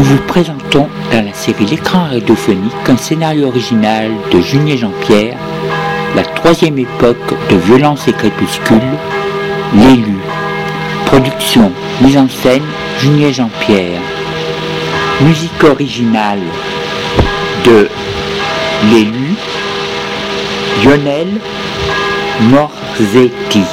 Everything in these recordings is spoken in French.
Nous vous présentons dans la série L'écran radiophonique un scénario original de Junier Jean-Pierre, la troisième époque de Violence et Crépuscule, L'élu. Production, mise en scène, Junier Jean-Pierre. Musique originale de L'élu, Lionel Morzetti.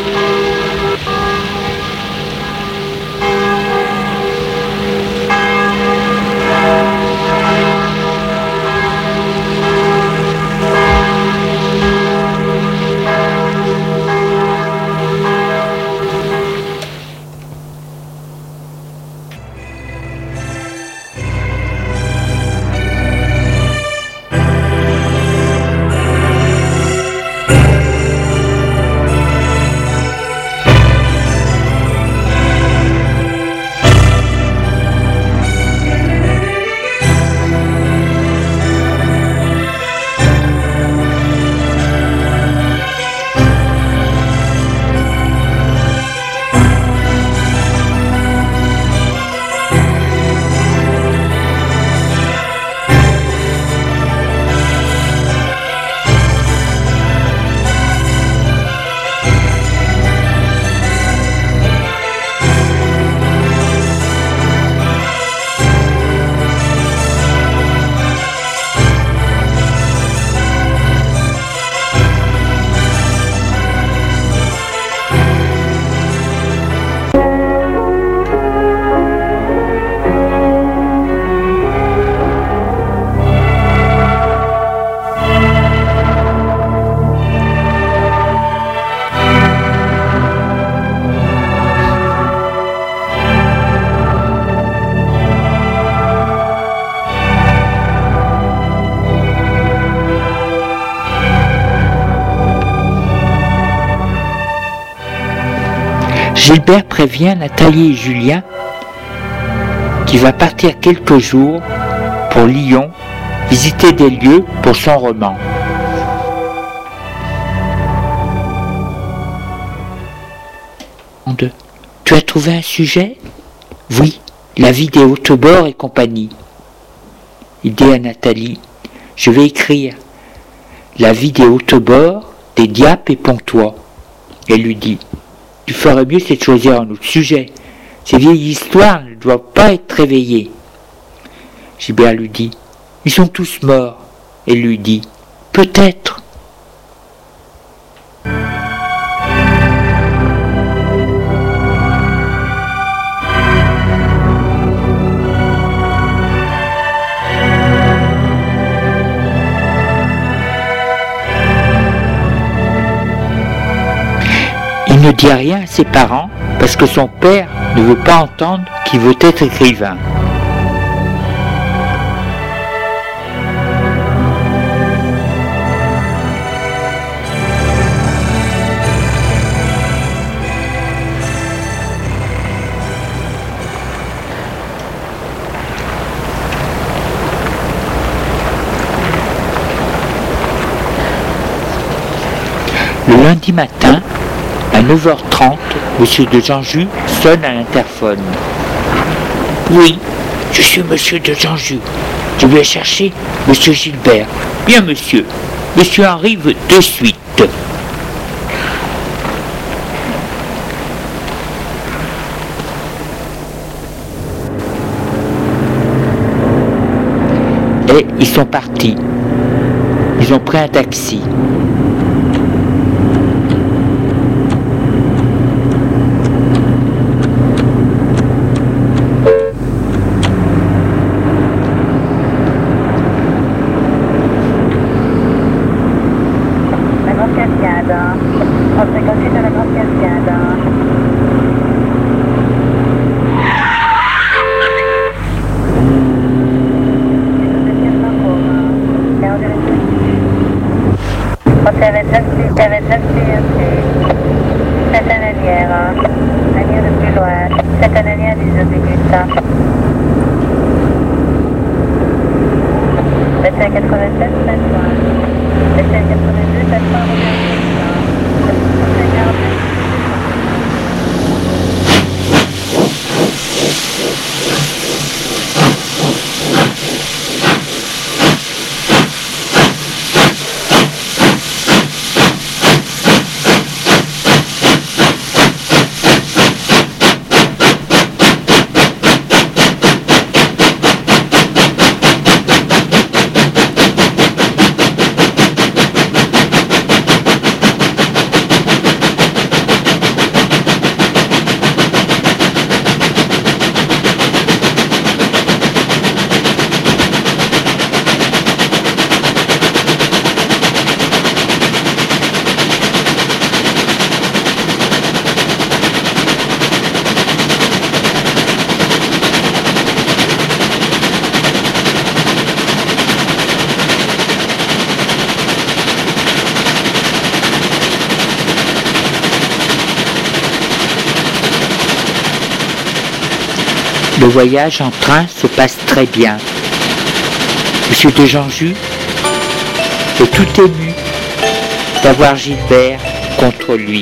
Gilbert prévient Nathalie et Julien qu'il va partir quelques jours pour Lyon, visiter des lieux pour son roman. Tu as trouvé un sujet ? Oui, la vie des Hautebois et compagnie. Il dit à Nathalie, je vais écrire la vie des Hautebois, des Diapes et Pontois. Elle lui dit, tu ferais mieux c'est de choisir un autre sujet. Ces vieilles histoires ne doivent pas être réveillées. Gilbert lui dit, ils sont tous morts. Elle lui dit, peut-être. Il ne dit rien à ses parents parce que son père ne veut pas entendre qu'il veut être écrivain. Le lundi matin, à 9h30, M. de Janjou sonne à l'interphone. Oui, je suis M. de Janjou. Je viens chercher M. Gilbert. Bien, monsieur. Monsieur arrive de suite. Et ils sont partis. Ils ont pris un taxi. Le voyage en train se passe très bien. Monsieur de Janjus est tout ému d'avoir Gilbert contre lui.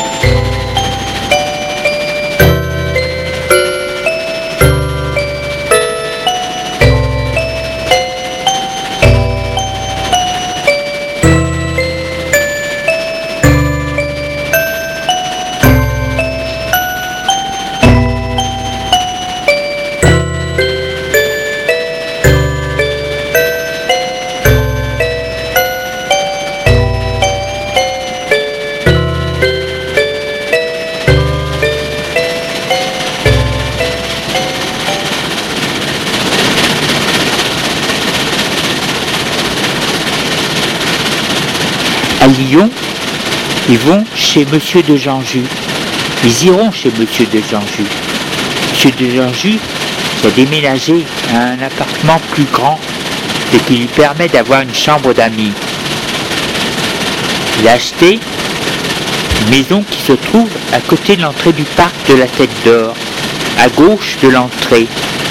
À Lyon, ils vont chez Monsieur de Janjus. Ils iront chez Monsieur de Janjus. Monsieur de Janjus qui a déménagé à un appartement plus grand et qui lui permet d'avoir une chambre d'amis. Il a acheté une maison qui se trouve à côté de l'entrée du parc de la Tête d'Or, à gauche de l'entrée.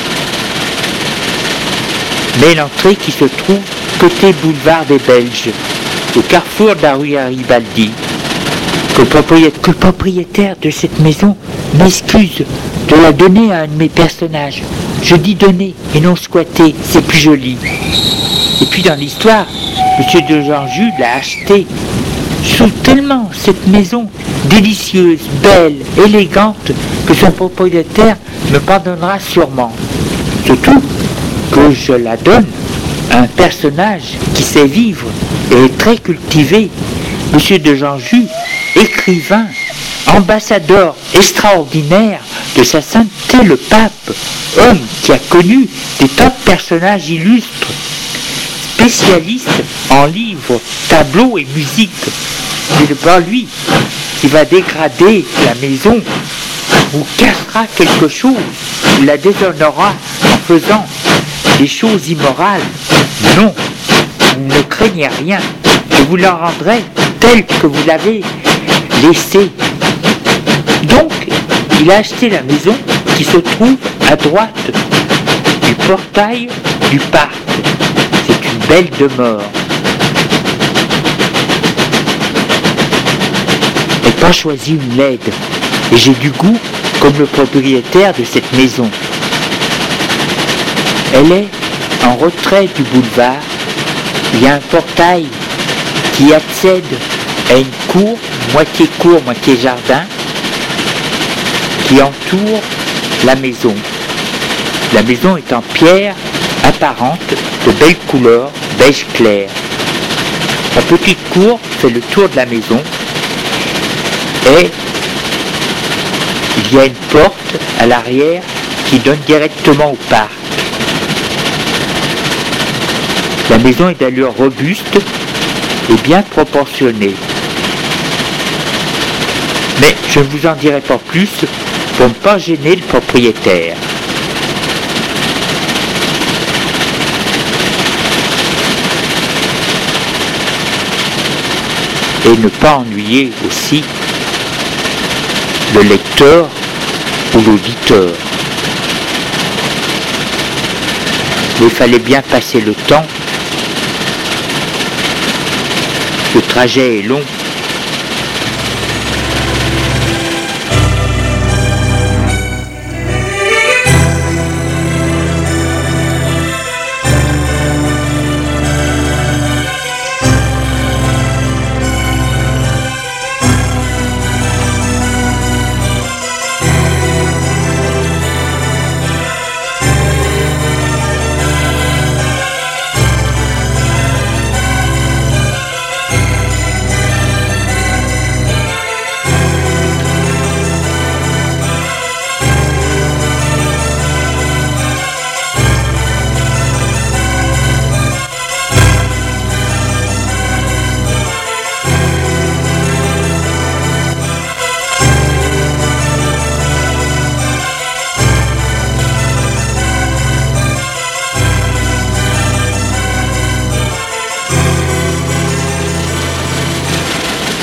Mais l'entrée qui se trouve côté boulevard des Belges, au carrefour de la rue Garibaldi. Que le propriétaire de cette maison m'excuse de la donner à un de mes personnages. Je dis donner et non squatter, c'est plus joli. Et puis dans l'histoire, Monsieur de Janjus l'a acheté. Je trouve tellement cette maison délicieuse, belle, élégante, que son propriétaire me pardonnera sûrement. Surtout que je la donne à un personnage qui sait vivre et est très cultivé. Monsieur de Janjus, écrivain, ambassadeur extraordinaire de sa sainteté le pape, homme qui a connu des tas de personnages illustres, spécialiste en livres, tableaux et musique. C'est pas lui qui va dégrader la maison ou cassera quelque chose ou la déshonorera en faisant des choses immorales. Non, ne craignez rien, je vous la rendrai telle que vous l'avez laissée. Donc, il a acheté la maison qui se trouve à droite du portail du parc. C'est une belle demeure. Je n'ai pas choisi une laide et j'ai du goût comme le propriétaire de cette maison. Elle est en retrait du boulevard. Il y a un portail qui accède à une cour, moitié jardin, qui entoure la maison. La maison est en pierre apparente, de belle couleur, beige clair. La petite cour fait le tour de la maison et il y a une porte à l'arrière qui donne directement au parc. La maison est d'allure robuste et bien proportionnée. Mais je ne vous en dirai pas plus pour ne pas gêner le propriétaire. Et ne pas ennuyer aussi le lecteur ou l'auditeur. Il fallait bien passer le temps. Le trajet est long.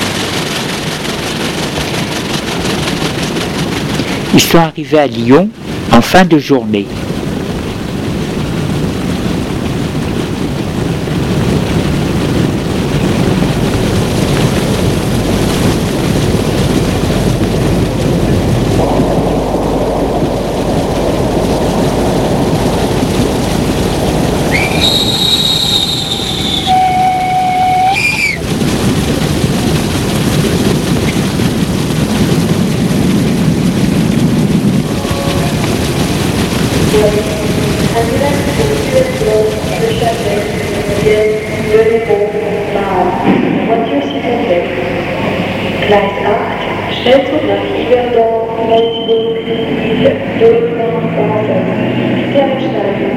Ils sont arrivés à Lyon en fin de journée. Gleis 8, Schnellzug nach Yverdon, Salzburg, Lille, Dürkheim, Basel. Bitte einsteigen.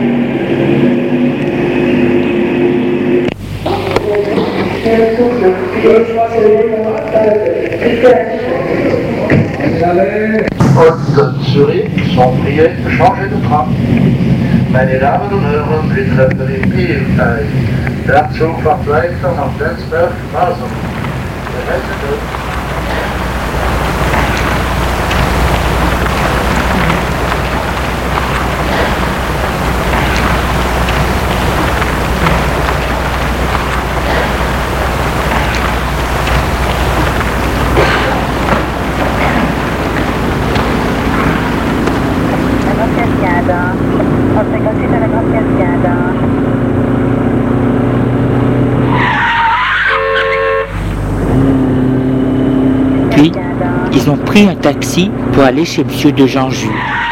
Schnellzug nach Und Zürich sont priés de changer de tram. Meine Damen und Herren, wir treffen in Bielefeld. Der Zug fährt weiter nach Delsberg-Masern. Puis, ils ont pris un taxi pour aller chez Monsieur de Janjus.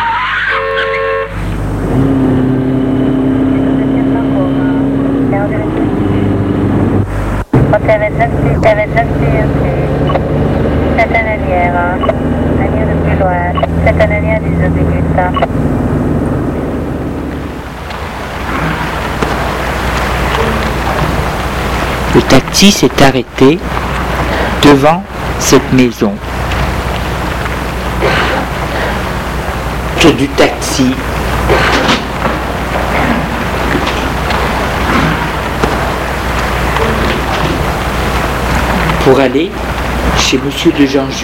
Le taxi s'est arrêté devant cette maison. Du taxi. Pour aller chez Monsieur de Janjus.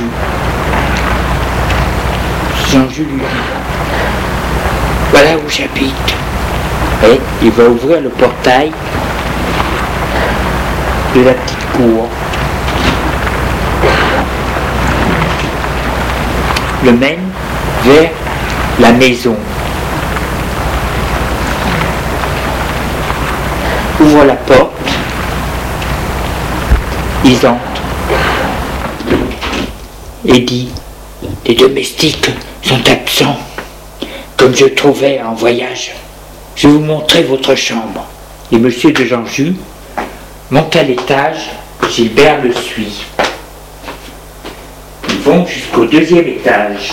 Janjus lui dit: voilà où j'habite. Et il va ouvrir le portail de la petite cour. Le mène vers la maison. Ouvre la porte. Ils entrent. Et dit: les domestiques sont absents, comme je trouvais en voyage. Je vais vous montrer votre chambre. Et Monsieur de Janjus monte à l'étage. Gilbert le suit. Ils vont jusqu'au deuxième étage.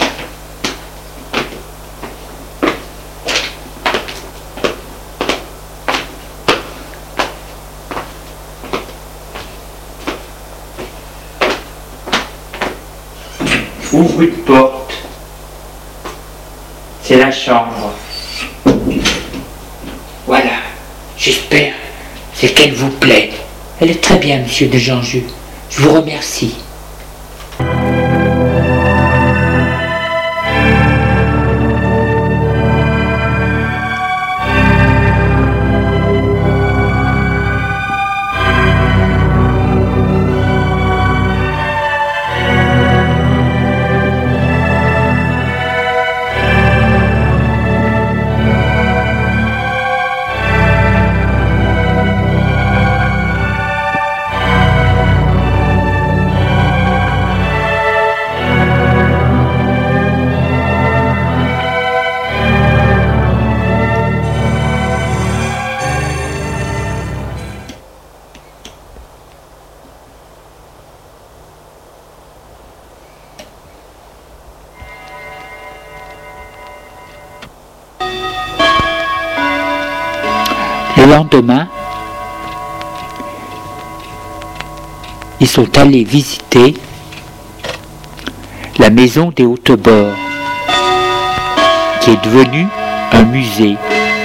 Ouvre une porte. C'est la chambre. Voilà. J'espère c'est qu'elle vous plaît. Elle est très bien, Monsieur de Janjus. Je vous remercie. Le lendemain, ils sont allés visiter la maison des Hautes-Bords, qui est devenue un musée.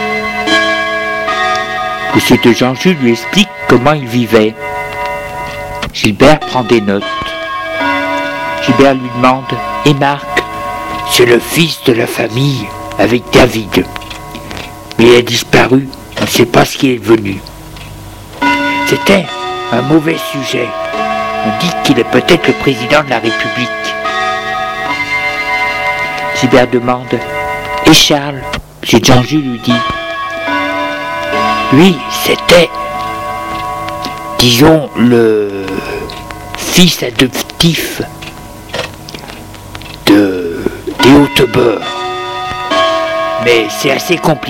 Monsieur de Janjus lui explique comment il vivait. Gilbert prend des notes. Gilbert lui demande: et Marc, c'est le fils de la famille, avec David. Mais il a disparu, on ne sait pas ce qui est devenu. C'était un mauvais sujet. On dit qu'il est peut-être le président de la République. Gilbert demande « Et Charles ?» M. Janju lui dit « Lui, c'était, disons, le fils adoptif des Hauteboers. Mais c'est assez compliqué. »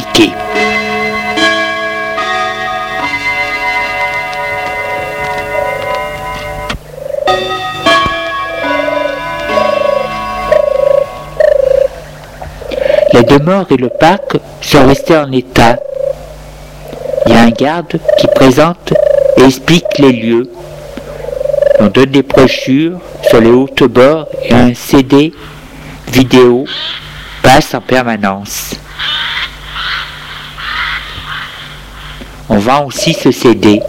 Les demeures et le parc sont restés en état. Il y a un garde qui présente et explique les lieux. On donne des brochures sur les Hauteboers et un CD vidéo passe en permanence. On vend aussi ce CD.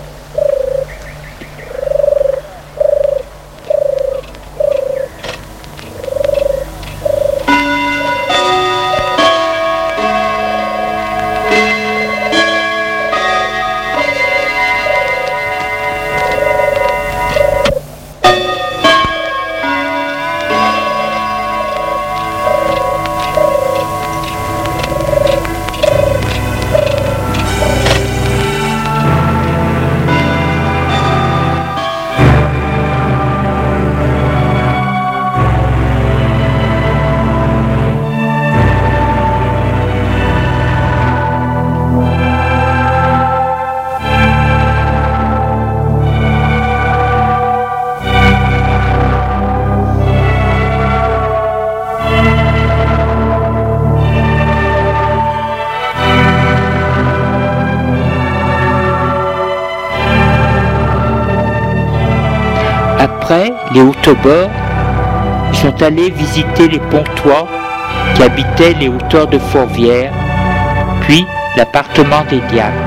Après, les Hauteboers sont allés visiter les Pontois qui habitaient les hauteurs de Fourvière, puis l'appartement des Diacres.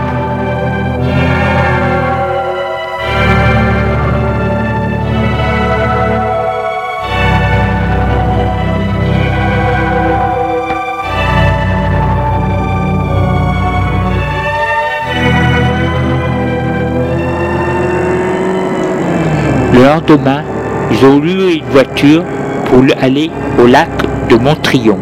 Le lendemain, ils ont loué une voiture pour aller au lac de Montrion.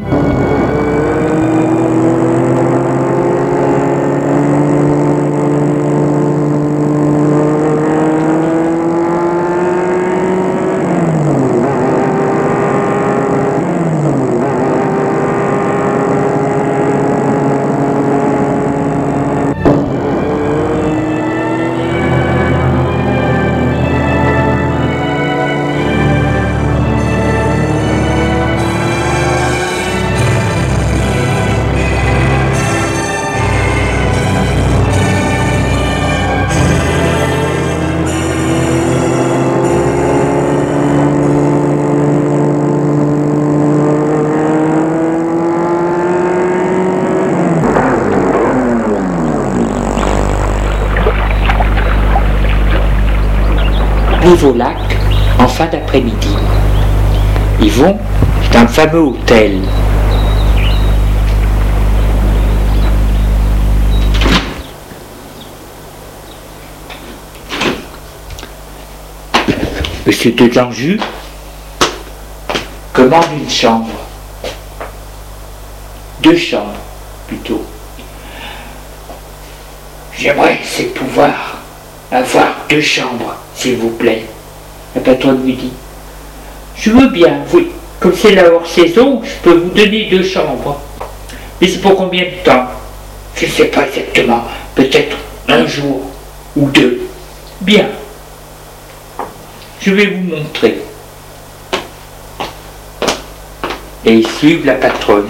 Au lac en fin d'après-midi. Ils vont dans le fameux hôtel. Monsieur de Janju commande une chambre. 2 chambres plutôt. J'aimerais pouvoir avoir 2 chambres, s'il vous plaît. La patronne lui dit « Je veux bien, oui, comme c'est la hors-saison, je peux vous donner 2 chambres. Mais c'est pour combien de temps? Je ne sais pas exactement, peut-être 1 jour ou 2. Bien, je vais vous montrer. » Et ils suivent la patronne.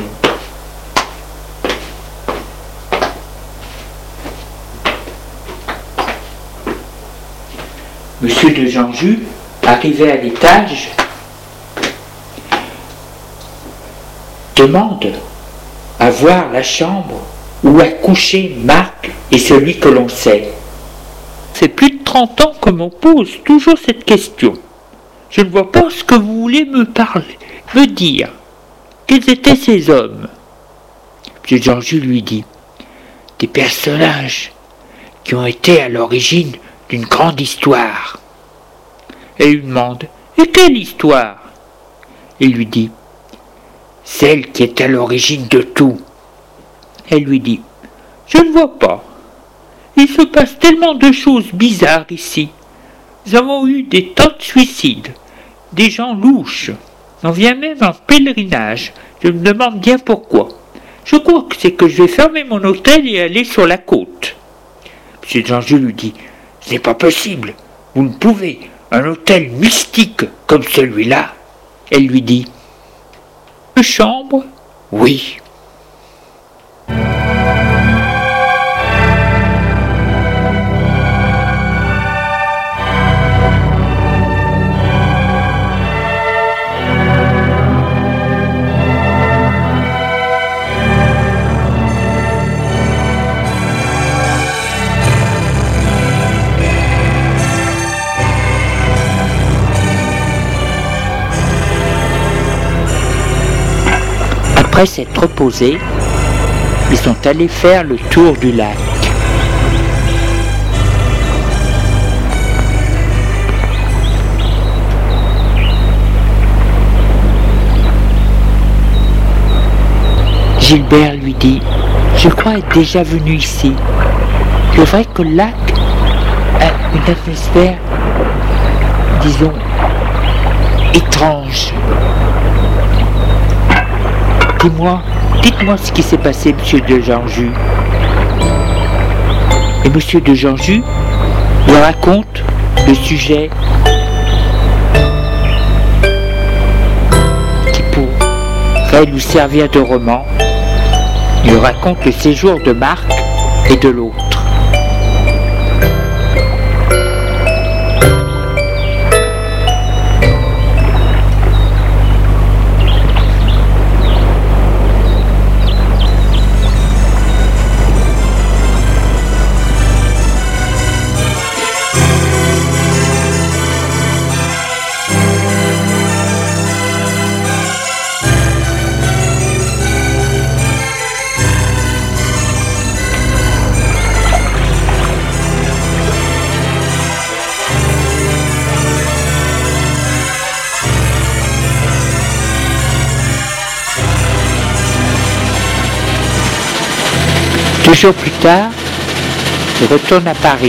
Monsieur de Janju, arrivé à l'étage, demande à voir la chambre où a couché Marc et celui que l'on sait. C'est plus de 30 ans que m'on pose toujours cette question. Je ne vois pas ce que vous voulez me parler, me dire. Quels étaient ces hommes? M. Janjou lui dit « Des personnages qui ont été à l'origine d'une grande histoire. » Elle lui demande « Et quelle histoire ?» Il lui dit « Celle qui est à l'origine de tout. » Elle lui dit « Je ne vois pas. Il se passe tellement de choses bizarres ici. Nous avons eu des tas de suicides, des gens louches. On vient même en pèlerinage. Je me demande bien pourquoi. Je crois que c'est que je vais fermer mon hôtel et aller sur la côte. » M. Janjou lui dit « Ce n'est pas possible. Vous ne pouvez. Un hôtel mystique comme celui-là. » Elle lui dit « Une chambre ? Oui. » Après s'être reposés, ils sont allés faire le tour du lac. Gilbert lui dit « Je crois être déjà venu ici. C'est vrai que le lac a une atmosphère, disons, étrange. Dites-moi ce qui s'est passé, monsieur de Janjou. » Et monsieur de Janjou lui raconte le sujet qui pourrait lui servir de roman. Il lui raconte le séjour de Marc et de l'autre. Deux jours plus tard, il retourne à Paris.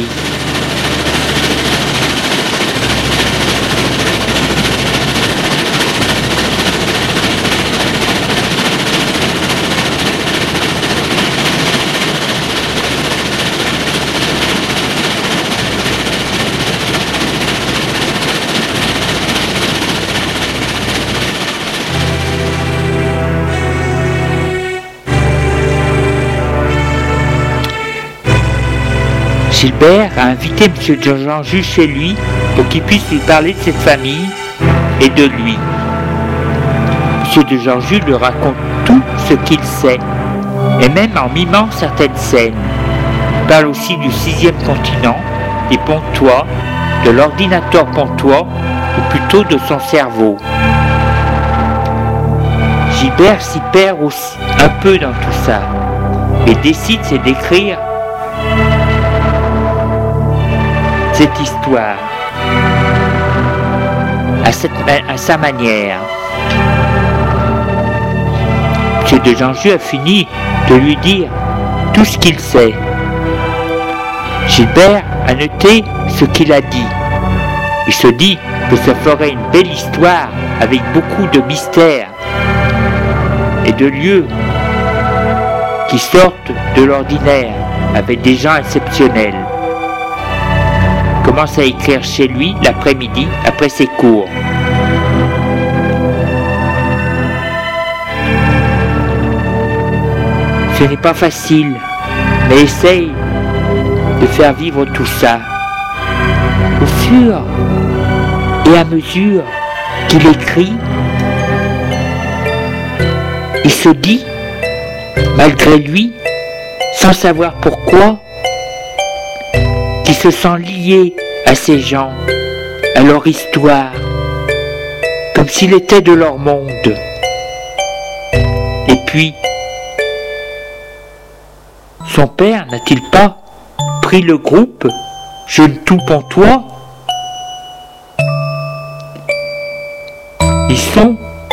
Gilbert a invité M. Janjou chez lui pour qu'il puisse lui parler de cette famille et de lui. M. de Janjou lui raconte tout ce qu'il sait, et même en mimant certaines scènes. Il parle aussi du 6e continent, des Pontois, de l'ordinateur Pontois, ou plutôt de son cerveau. Gilbert s'y perd aussi un peu dans tout ça, et décide d'écrire cette histoire à sa manière. M. de Janjou a fini de lui dire tout ce qu'il sait. Gilbert a noté ce qu'il a dit. Il se dit que ça ferait une belle histoire avec beaucoup de mystères et de lieux qui sortent de l'ordinaire avec des gens exceptionnels. Commence à écrire chez lui l'après-midi après ses cours. Ce n'est pas facile, mais essaye de faire vivre tout ça. Au fur et à mesure qu'il écrit, il se dit, malgré lui, sans savoir pourquoi, qu'il se sent lié à ces gens, à leur histoire, comme s'il était de leur monde. Et puis, Son père n'a-t-il pas pris le groupe Jeune tout pontois? Ils sont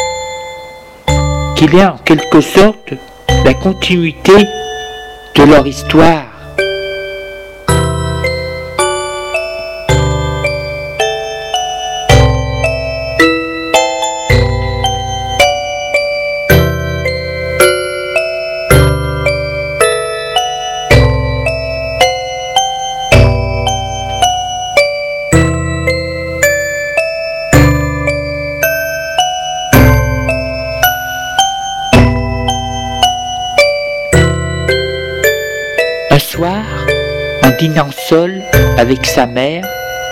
qu'il est en quelque sorte la continuité de leur histoire. Un soir, en dînant seul avec sa mère,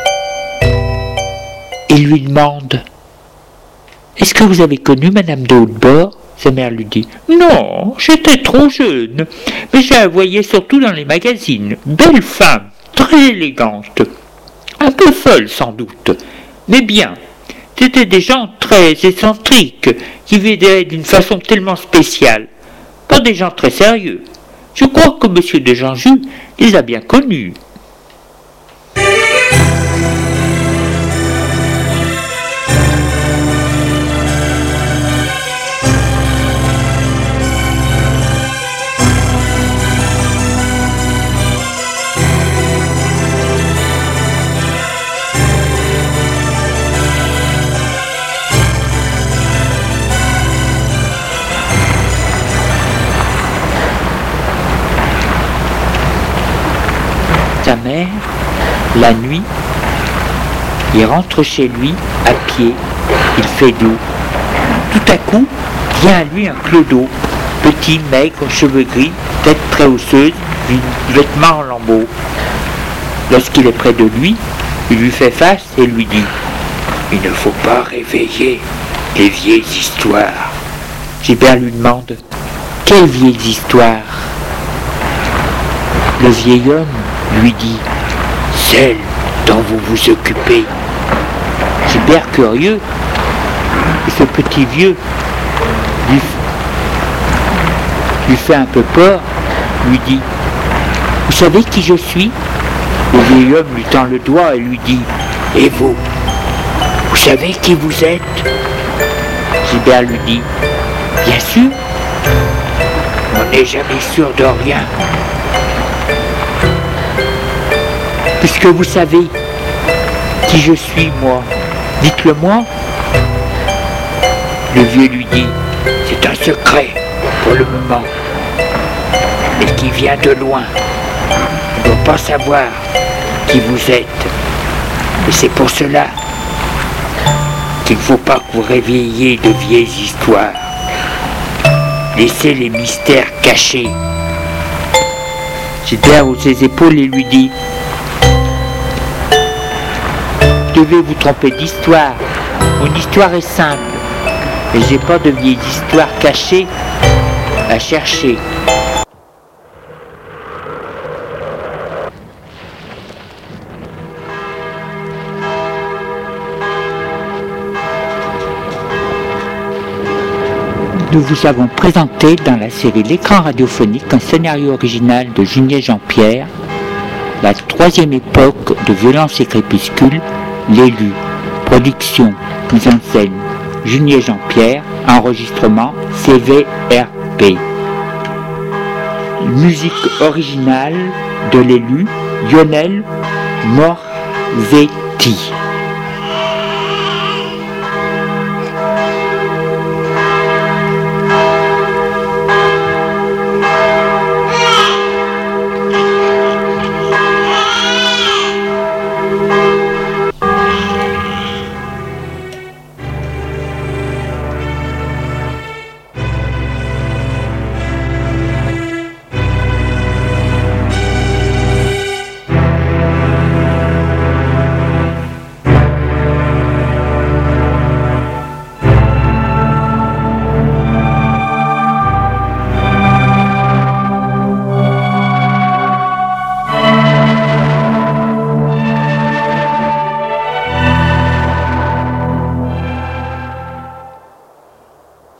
il lui demande « Est-ce que vous avez connu Madame de Hautebord ?» Sa mère lui dit « Non, j'étais trop jeune, mais je la voyais surtout dans les magazines. Belle femme, très élégante, un peu folle sans doute, mais bien. C'étaient des gens très excentriques, qui vivaient d'une façon tellement spéciale, pas des gens très sérieux. Je crois que M. de Janjou les a bien connus. » Sa mère, la nuit, il rentre chez lui à pied, il fait doux. Tout à coup, vient à lui un clodo, petit, maigre, cheveux gris, tête très osseuse, vêtements en lambeaux. Lorsqu'il est près de lui, il lui fait face et lui dit « Il ne faut pas réveiller les vieilles histoires. » Gilbert lui demande « Quelles vieilles histoires ?» Le vieil homme lui dit « Celle dont vous vous occupez. » Gilbert, curieux, et ce petit vieux lui fait un peu peur, lui dit « Vous savez qui je suis ?» Le vieil homme lui tend le doigt et lui dit « Et vous, vous savez qui vous êtes ?» Gilbert lui dit « Bien sûr, on n'est jamais sûr de rien. Puisque vous savez qui je suis, moi, dites-le-moi. » Le vieux lui dit « C'est un secret pour le moment, mais qui vient de loin. On ne doit pas savoir qui vous êtes. Et c'est pour cela qu'il ne faut pas que vous réveilliez de vieilles histoires. Laissez les mystères cachés. » Gilbert hausse ses épaules et lui dit « Vous devez vous tromper d'histoire. Mon histoire est simple. Et j'ai pas de vieilles histoires cachées à chercher. » Nous vous avons présenté dans la série L'écran radiophonique un scénario original de Junier Jean-Pierre, la troisième époque de Violence et Crépuscule, L'élu. Production, mise en scène, Junier Jean-Pierre, enregistrement CVRP. Musique originale de L'élu, Lionel Morzetti.